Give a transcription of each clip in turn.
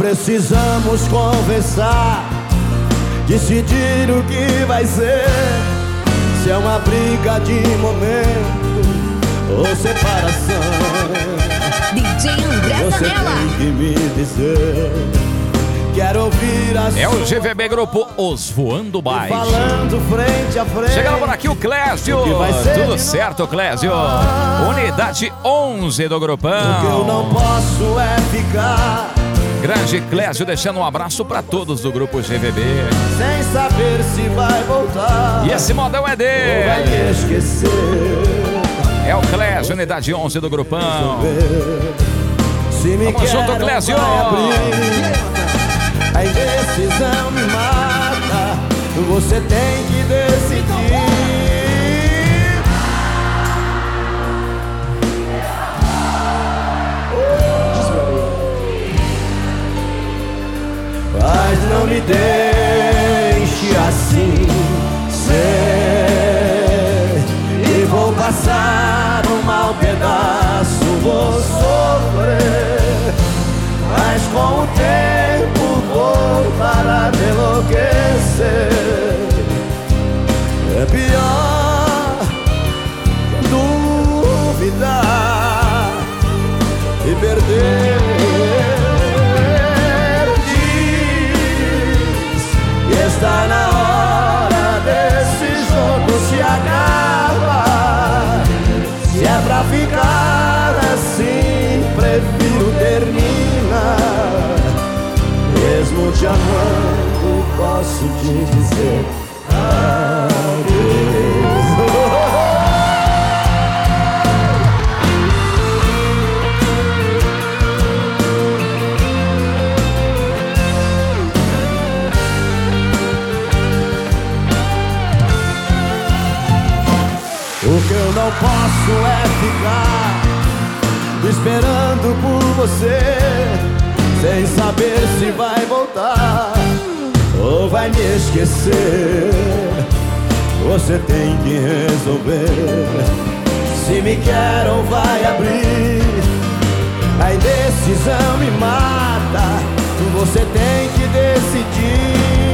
precisamos conversar, decidir o que vai ser. Se é uma briga de momento ou separação, DJ André você Zanella. tem que me dizer. Quero ouvir a É o GVB Grupo Os Voando Baixo. falando frente a frente. Chegando por aqui o Clésio. Tudo certo, Clésio? Unidade 11 do grupão. O que eu não posso é ficar Grande Clésio deixando um abraço pra todos do grupo GVB. sem saber se vai voltar. E esse modão é Ou vai dele. me esquecer. É o Clésio, unidade 11 do grupão. Se me Vamos junto, quer, Clésio. vai abrir. A indecisão me mata. Você tem que decidir. Mas não me deixe assim ser. E vou passar um mau pedaço, vou sofrer. Mas com o tempo vou parar de enlouquecer. É pior duvidar e perder. Está na hora desse jogo se acabar. Se é pra ficar assim, prefiro terminar. Mesmo te amando, posso te dizer adeus. O que eu não posso é ficar esperando por você, sem saber se vai voltar ou vai me esquecer. Você tem que resolver se me quer ou vai abrir. A indecisão me mata. Você tem que decidir.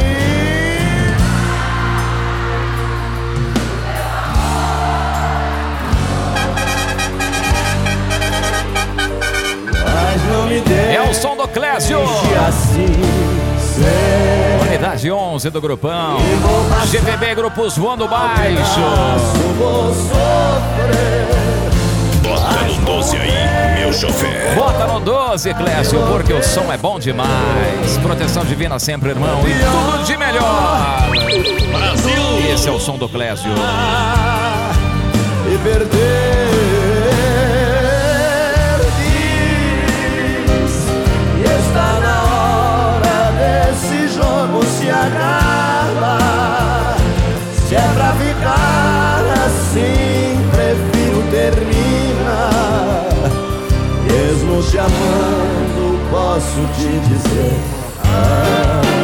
É o som do Clésio. Assim, Unidade 11 do grupão. GVB Grupos Voando Baixo. vou sofrer. Bota no 12 aí, meu chofer. Bota no 12, Clésio, porque o som é bom demais. Proteção divina sempre, irmão. E tudo de melhor. Brasil. Esse é o som do Clésio. E perder. Está na hora desse jogo se acabar. Se é pra ficar assim, prefiro terminar. Mesmo te amando, posso te dizer